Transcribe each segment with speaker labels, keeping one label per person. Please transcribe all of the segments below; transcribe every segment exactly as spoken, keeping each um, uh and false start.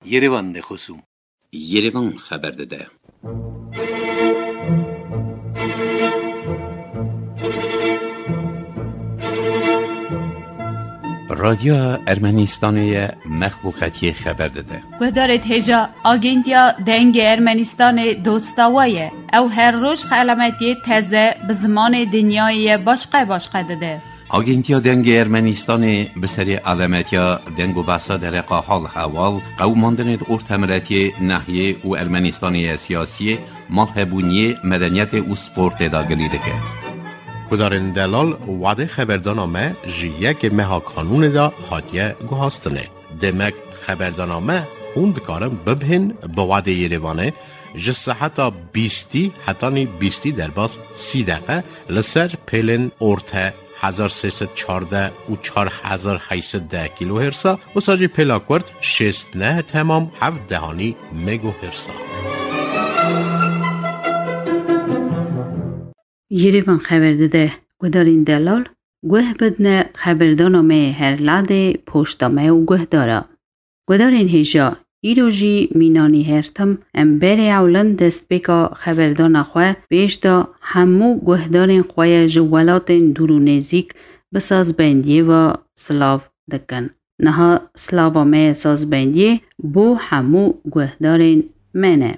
Speaker 1: Yerevan de خصوم
Speaker 2: Yerevan xəbər də. رادیو ارمنستانی مخلوقاتی خبر داده.
Speaker 3: گذارت هجا آگنتیا دنگ ارمنستان دوستاویه او هر روز خلامتی تازه به زمان دنیای باشقه باشقه داده.
Speaker 2: آگنتیا دنگ ارمنستان به سری علامتیا دنگ و بحثا در حال حوال قوماندن ارتمراتی ناحیه و ارمنستانی سیاسی مالهبونی مدنیت و سپورت داگلیده که.
Speaker 4: کدارن دلال وعده خبردانامه جیه که مها کانون دا هاتیه گوهاستنه. دمک خبردانامه خوند کارم ببهن با وعده یریوانه جسه حتی بیستی حتی بیستی در باز سی دقیقه لسر پیلن ارته هزار سیصد چارده و چار هزار هیصد ده کیلو هرسا و ساجی پیلاکورد شست نه تمام هفت دهانی مگو هرسا.
Speaker 3: یریوان خبر داده گدارین دلال گوه بدنه خبردانامه هر لاده پشتامه و گوه داره. گدارین هجا ایروژی مینانی هرتم ام بری اولن دست بکا خبردان خواه بیشتا همو گوه دارین خواه جوالات دورو نزیک بساز بندیه و سلاو دکن. نها سلاوامه ساز بندیه بو همو گوه دارین منه.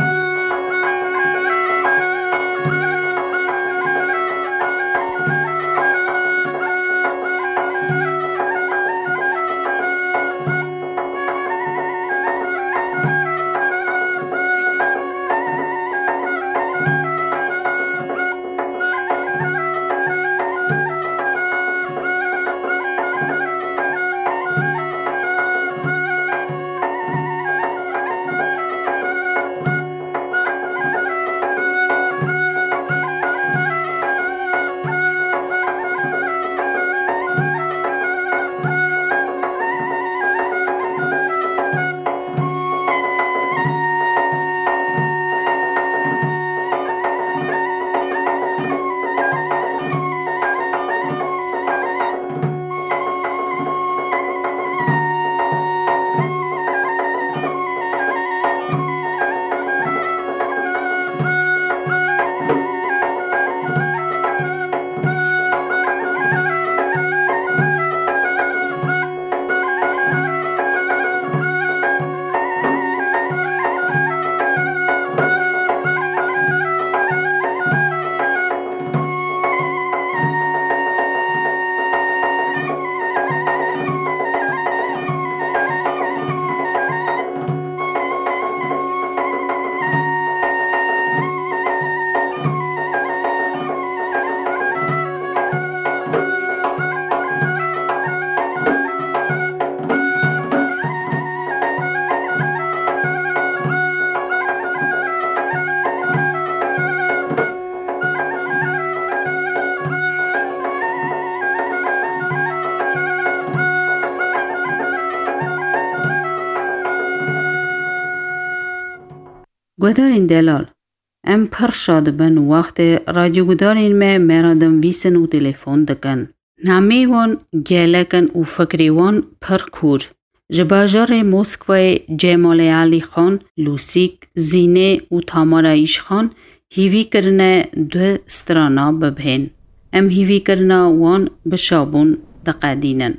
Speaker 3: گدارین دلال ام پر شاد بن وقت رادیو گدارین میں مرادم ویسن و تلیفون دکن. نامی وان گلکن و فکری وان پر کور. جباجار موسکوی جمال علی خان، لوسیک، زینه و تامارا ایش خان هیوی کرنه دو سترانا ببهن. ام هیوی کرنه وان بشابون دقادینن.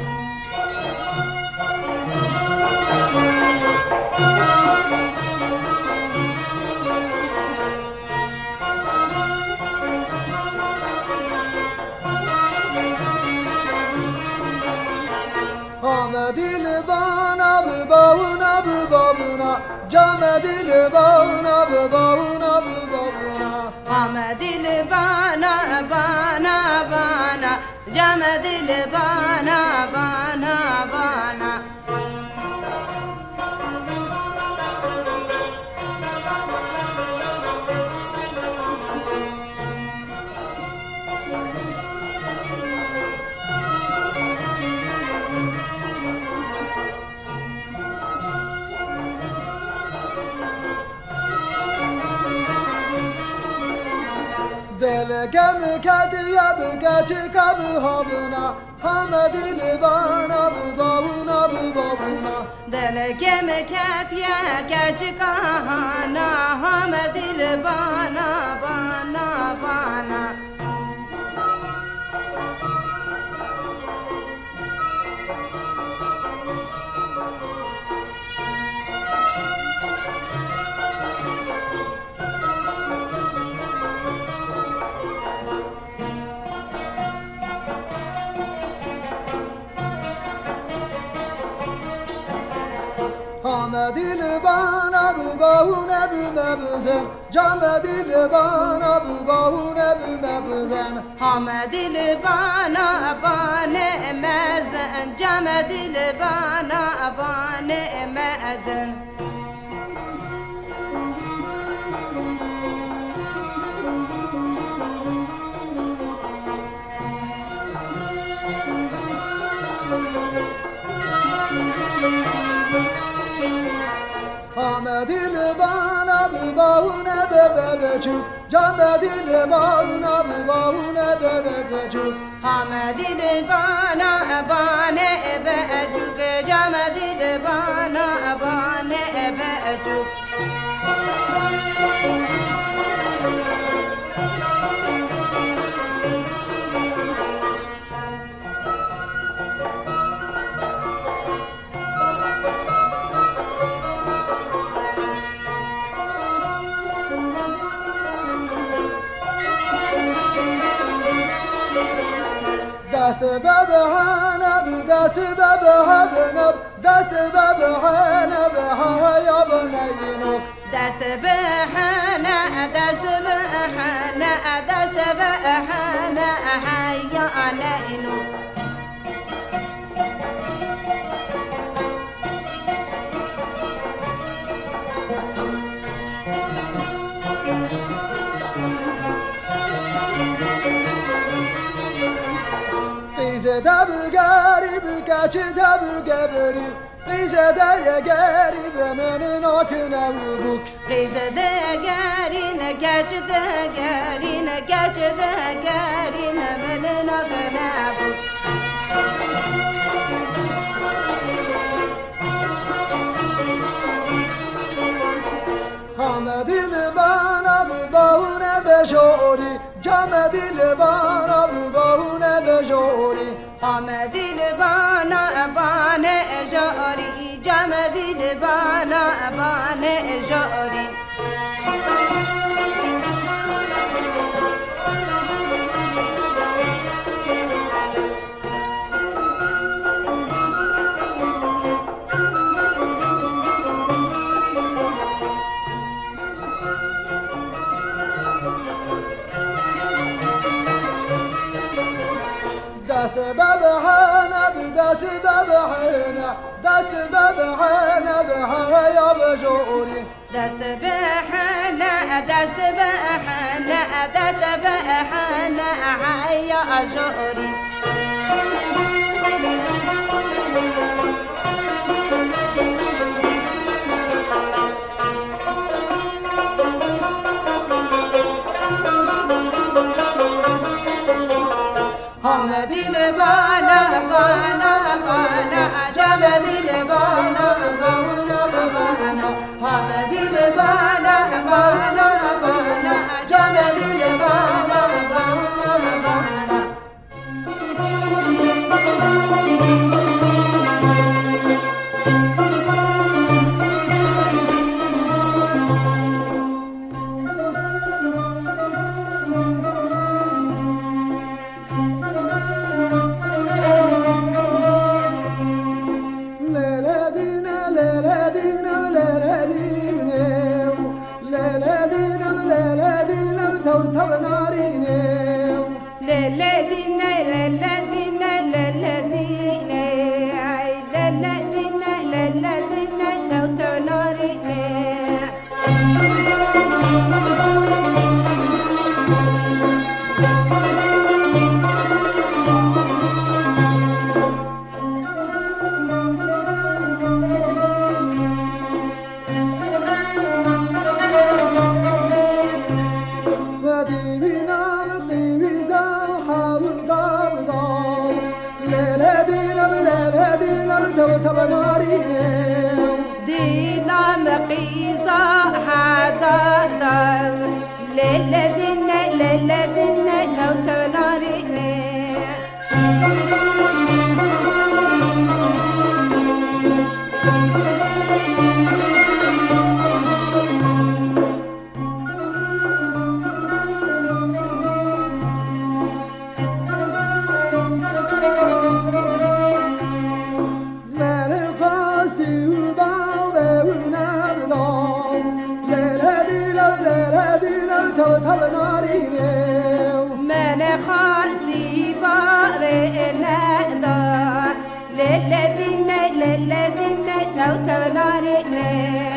Speaker 5: دل بانا بانا بانا هم دل بانا بانا بانا جم دل بانا بانا بانا دلگم کدی اب گچ کب هابنا هم دل بانا بانا بابونا
Speaker 1: دل کم کتیا کچ کهانا هم دل بانا بانا بانا
Speaker 5: همه دل بانا بباونه بمبزن جام دل بانا بباونه بمبزن
Speaker 1: همه دل بانا بانه مزن جام دل بانا بانه مزن
Speaker 5: همه دل بانا بباونه ببچوک جام دل بانا بباونه ببچوک
Speaker 1: همه دل بانا بانه بچوک جام دل بانا بانه بچوک
Speaker 5: دست ببهنب دست ببهنب دست ببهنب هایا بنینو
Speaker 1: دست بهنه دست بهنه دست بهنه هیا اینو
Speaker 5: دب گریب کچ دب گبری قیز دل گریب من ناکنم بوک
Speaker 1: قیز دگرین کچ دگرین کچ دگرین من ناکنم بوک
Speaker 5: همه دل بانا بباونه بشوری جام دل بانا بباونه بشوری
Speaker 1: همه دل بانا بانه جاری جام دل بانا بانه جاری
Speaker 5: دست ببهنب دست ببهنب دست ببهنب هایا بجوری
Speaker 1: دست بهنه دست بهنه دست بهنه هیا جاری
Speaker 5: همه دل بانا بانا بانا جام دل بانا بانا بانا همه دل بانا بانا بانا جام دل بانا بانا بانا تو تو نارینه
Speaker 1: دینام قیزا حدادا للذین للذین تو تو نارینه من خواستی بار ندا للذین للذین تو تو نارینه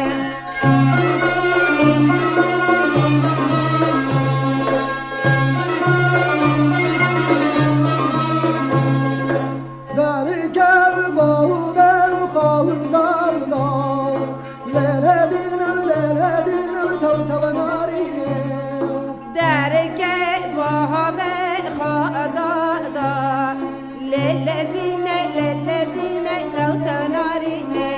Speaker 1: للذین للذین تو تو نارینه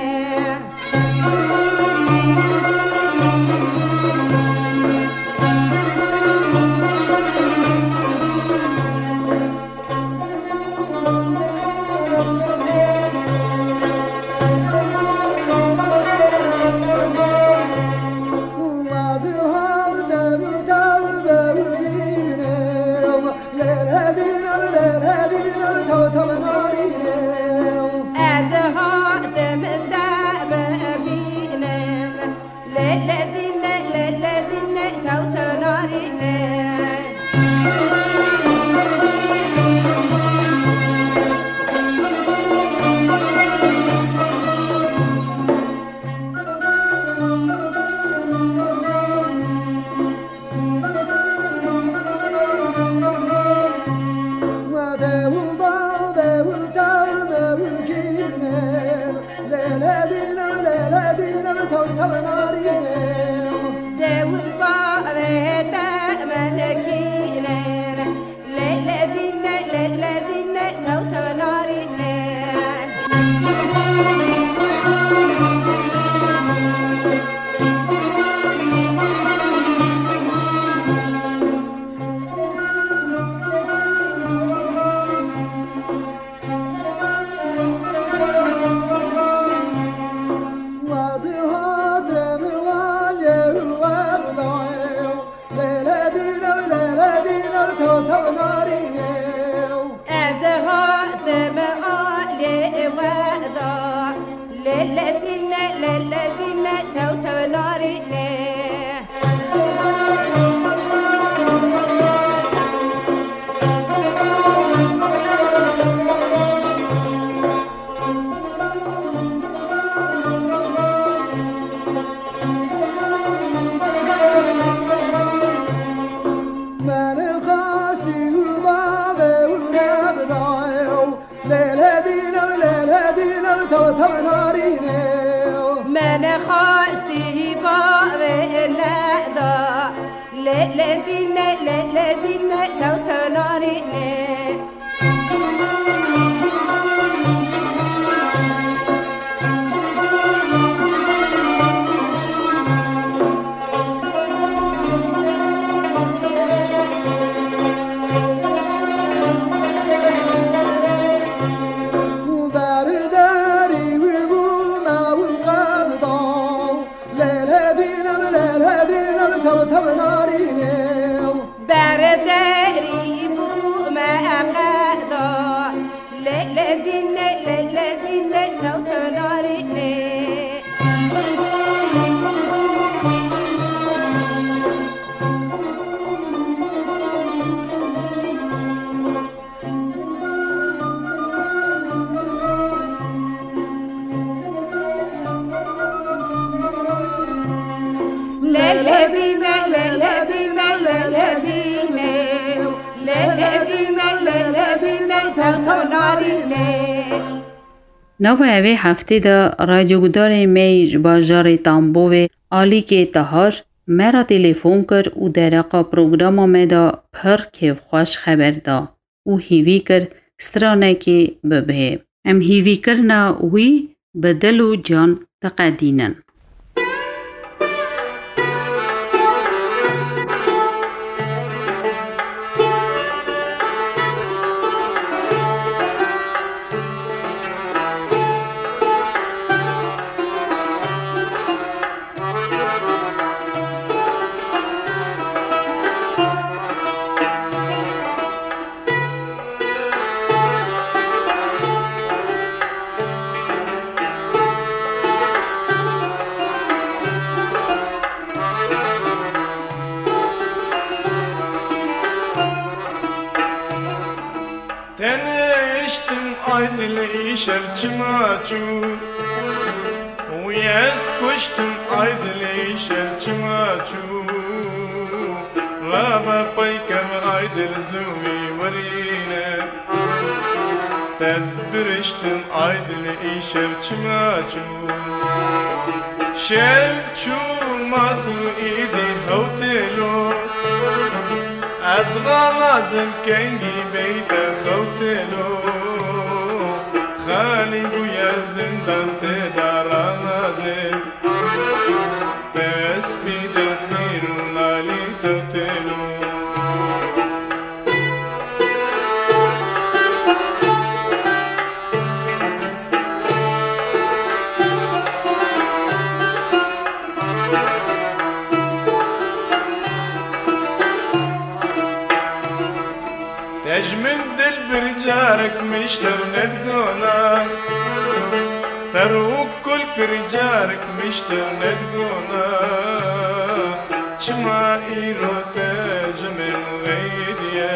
Speaker 1: للذین للذین تو تو نارینه للذین للذین تو تو نارینه من خواستی بار ندا للذین للذین تو تو نارینه برداری بو مقدا للذین للذین تو تو نارینه للذین للذین للذین للذین للذین تو تو نارینه
Speaker 3: نو اوه هفته دا رادیوگدار میج باجار تامبوه آلی که تهار مرا تلفون کر او درقا پروگرام آمده پر که خوش خبر دا او هیوی کر سترانه که ببه. ام هیوی کرنا وی بدل و جان تقدینن.
Speaker 6: Teniştim aydıl işer çımaçu Uyez kuştum aydıl işer çımaçu Rama paykem aydıl züvi varine Tezbiriştim aydıl işer çımaçu Şevçu matu idi havtelo از غلازم کنگی بیت خوتلو خالی بویا زندان تدارانازم تسبید نیرون لالی توتلو تجمد دل برجارك مشتر ندقونا تروك كل كرجارك مشتر ندقونا شما ايرو تجمل غيديا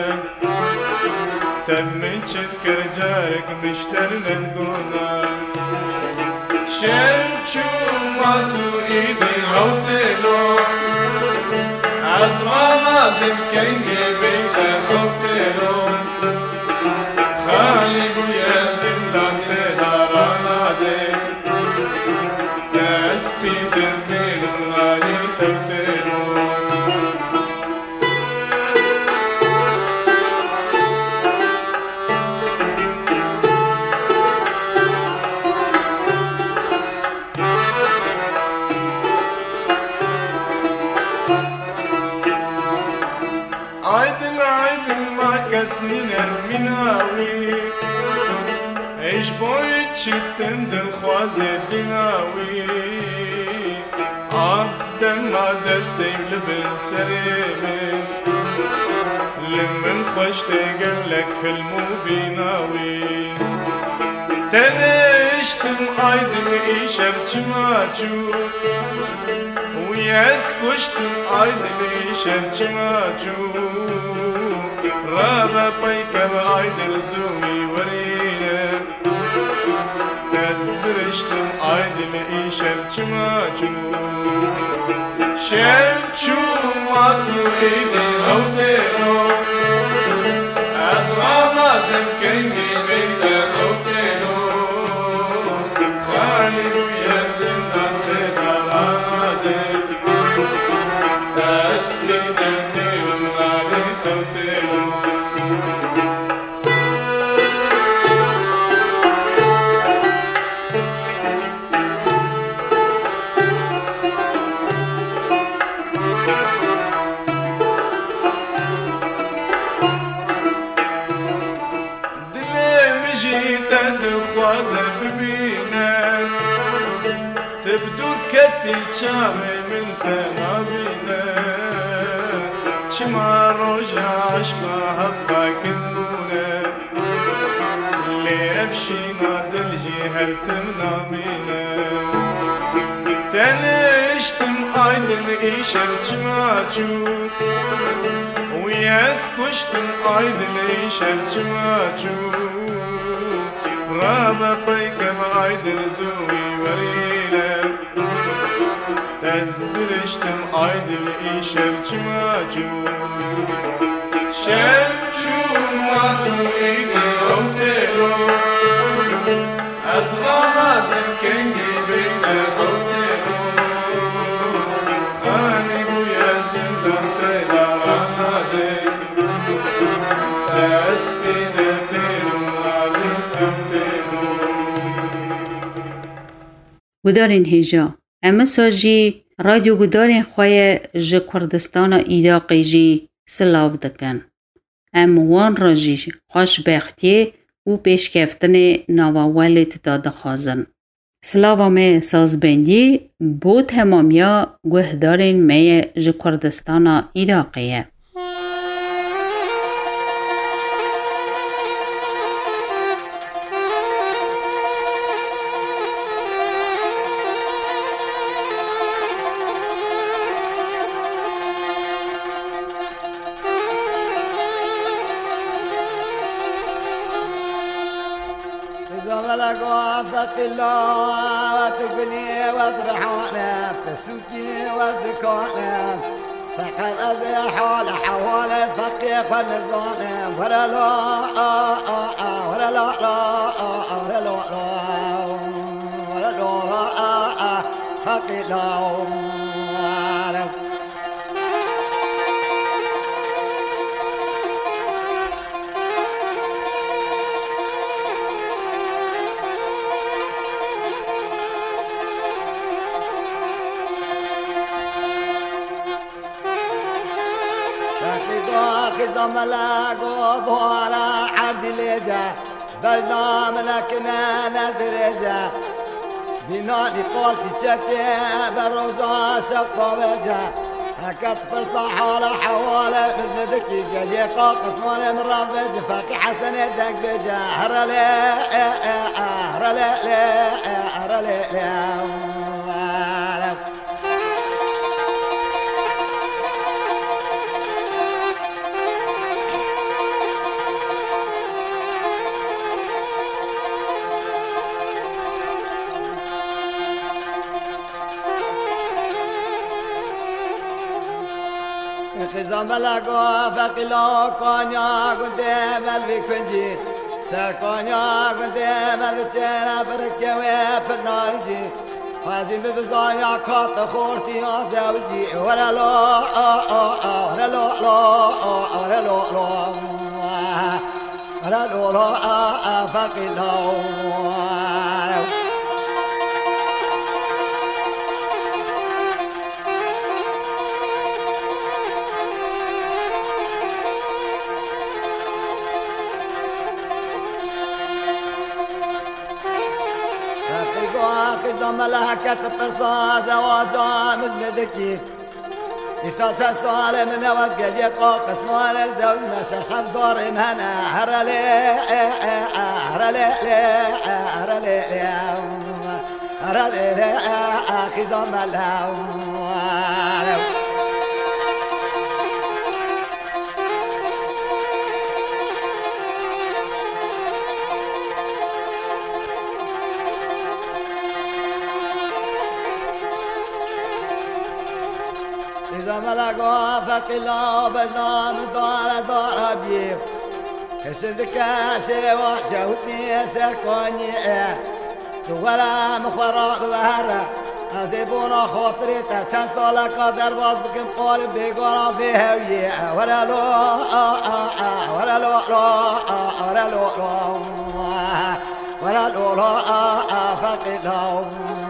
Speaker 6: تبمن شد كرجارك مشتر ندقونا شف شو ماتو ايدي غوتلو عزما لازم كنجي بيت خوتلو خالي بويا زندان تدارا نازم تسبيد النيلو نالي توتلو عيدن عيدن ما كسنين المناوي ايش بويت شتن دل خوازي دناوي اه دم ما دستيم لبن سريمي لمن خوش تقلك حلمو بيناوي تنشتم عيدن ايشم چماچو وياس كشتم عيدن ايشم چماچو رابا بيكب عيدن زومي ورينا تزبرشتم عيدن ايشم چماچو شم چو ماتو ايدي غوتينو اسرع لازم كنجي بيتا خوتينو خالي ويا زندان تدارا نازم تسبيد النيل نالي توتينو خوازه ببینه تبدو کتی چامه من تنابینه چما روش عشقا حقا کنونه لیفشینا دلجی هر تمنامینه تنشتم aydın işem çmaçu Uyez kuştun aydın işem çmaçu Raba paykem aydın zuvi varine Tezbiriştim aydın işem çmaçu Şevçu matu idi avtelo Az ghalazem kengi beyte avtelo Khani bu yazından tedaranazem Tespide filum alim temtelo
Speaker 3: گدارین هیجا اما ساجی رادیو گدارین خواه جه کردستان ایراقی جی سلاو دکن. ام وان را جی خوشبختی و پیشکفتن نواوالت داده خوازن. سلاو می سازبندی بود همامیا گهدارین می جه کردستان ایراقیه.
Speaker 5: الله وتقني واصرحونا بتسوكي واصدقائنا سحب أزي حول حوال فقي خنزونا ولا لا ولا لا ولا لا ولا لا فقي لا زملاق وبورا عرض ليجا بزنا ملكنا ندرجا بنادي قولتي تشكي بروزا سقطة بجا هكت فرصة حول حوالي بزن دقيقة ليقا قسمون من راض بجا فاكي حسن يدك بجا هرلي هرلي هرلي هرلي خزام لگو فقیلا کانیا گنده مل بکنجی سر کانیا گنده مل چرا برکه و پرنارجی خازیم بزانیا کات خورتی آزوجی ورلو ورلو ورلو ورلو فقیلا ملكة برصا زواجا مزمدكي يسالت السؤال من وزق يقو قسمان الزوج مشى حفظور مهنا هرلي هرلي هرلي هرلي أخي زملا ملقوا فقلا بزنا من دار دار بيب كسد كاسي وحشوتني سركوني دولا مخرا ببهرة أزيبونا خاطري ترچن سالا قدر باز بكم قارب بيقارا في هوية ورا لو ورا لو ورا لو ورا لو فقلا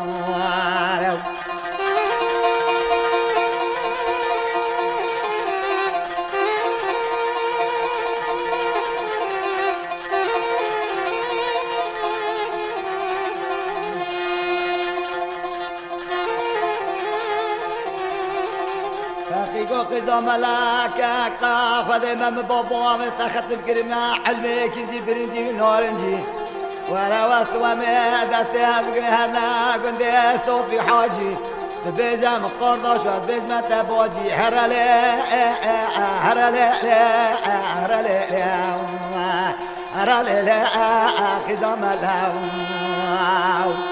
Speaker 5: قزا ملاكا قا خذ مم بابا متخت بكرما حلمي كنجي برنجي نورنجي ورا وسط وما دستها بقرهنا قندي صوفي حاجي بيجا مقرداش واز بيج ما تبوجي هرلي هرلي هرلي هرلي قزا ملاو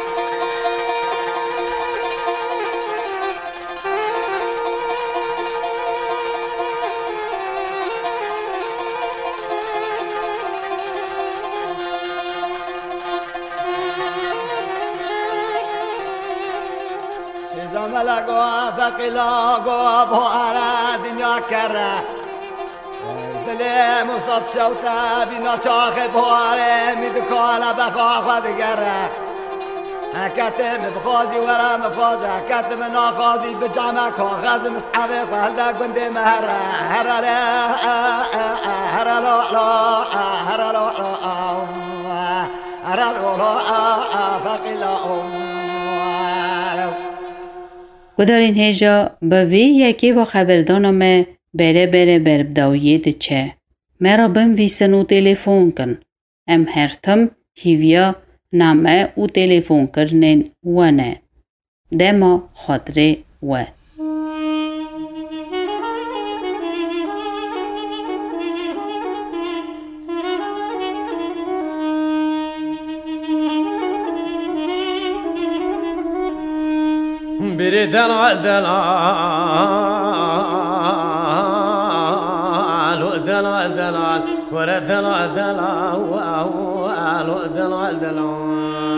Speaker 5: ملقوا فقلا قوابه على دنيا كرة دلي مصد شوتا بنا شاخ بواري مدكالا بخاخ ودقرة هكاتم بخازي ورا مخازي هكاتم ناخازي بجامع كاغاز مسحبي فهلدا قندي مهرا هرا لا هرا لا لا هرا لا لا هرا لا لا فقلا
Speaker 3: گدارین هجا به وی یکی و خبردانم بره بره بربداویه چه مرا بم ویسن و تلفون کن ام هرتم هیویا نامه و تلفون کرنن و نه دما خاطره و
Speaker 7: بري دلال دلال دلال دلال ورا دلال دلال دلال دلال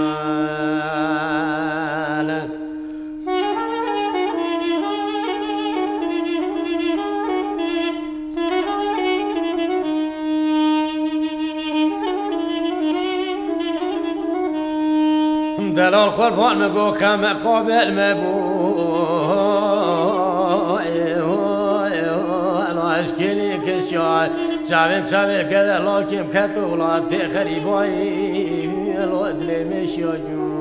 Speaker 7: دلال قربان مگو کم قابل مبو اشکلی کشیار چاویم چاویم کده لاکیم کتولات خریبایی الودلی میشیاجون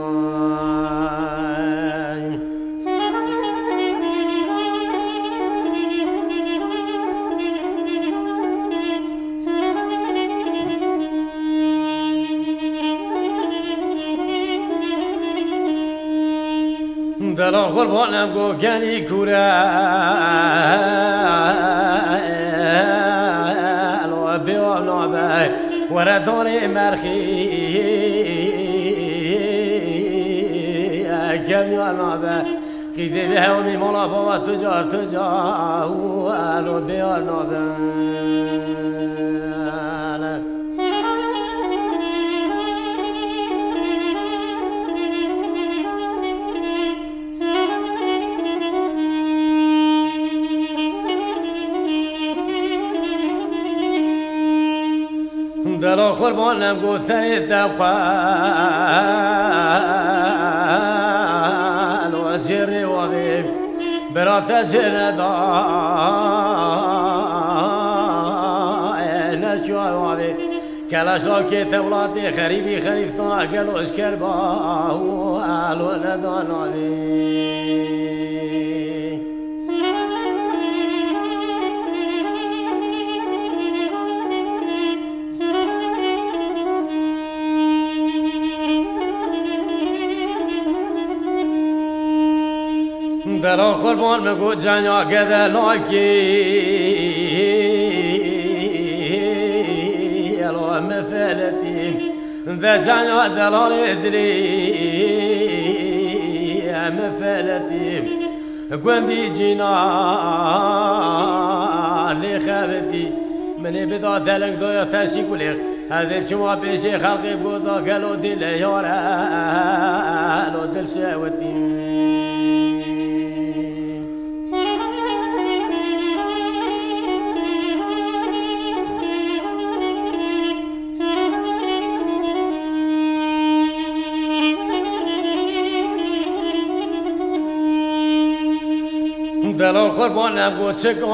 Speaker 7: دلال قربانم گو گنی کوره الو بیام نابه ورا داری مرخی کمیان نابه خیزی به همی مالا بابا تجار تجار الو بیام نابه دلال قربانم گو سری دبخال و جری و بی برات جر دای نشوی و بی کلاش لاکی تولادی خریبی خریفتان گلوش کربا و الو ندانا بی دلال قربان مگو جنیا گده لاکی الو مفلتیم ده جنیا دلال ادری مفلتیم گوندی جینا لی خبتی منی بدا دلنگ دویا تشی کلیق هذب چما پیشی خلقی بودا گلو دل یاره الو دل شاوتیم دلال قربانم گو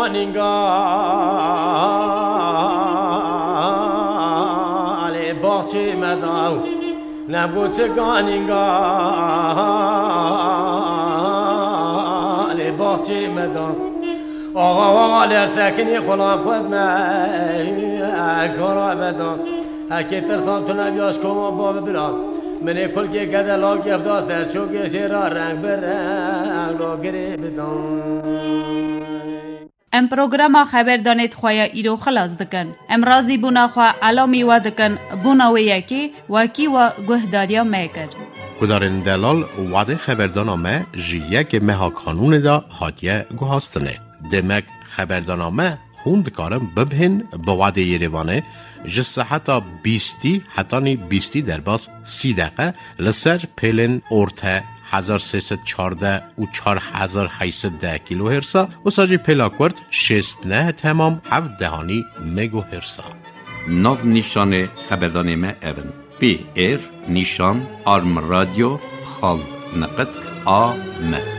Speaker 7: چکانینگال باچه مداو نبو چکانینگال باچه مداو آقا آقا لرسکنی خلام خود من کارا بدام هکی ترسام تو نبیاش کما باب برام منی کل که گده لاغی افدا سرچوگی شیرا رنگ بر رنگ لاغری بدام
Speaker 3: ام پروگرام خبر دانید خواه ایرو خلاص دکن ام رازی بونا خواه علامی و دکن بونا و یکی وکی و گهداریا میکر
Speaker 4: گدارن دلال وعده خبردانامه جیه که مها کانون دا هاتیه گوهاستنه دمک خبردانامه خوند کارم ببهن با وعده یریوانه جسه حتی بیستی حتی بیستی در باز سی دقیقه لسر پیلن ارته هزار سیصد چارده و چار هزار هیصد ده کیلو هرسا و ساجی پلاکورد شست نه تمام هفت دهانی مگو هرسا
Speaker 2: ناو نیشان خبردان ما اون پی ایر نیشان آرم رادیو خال نقد آ م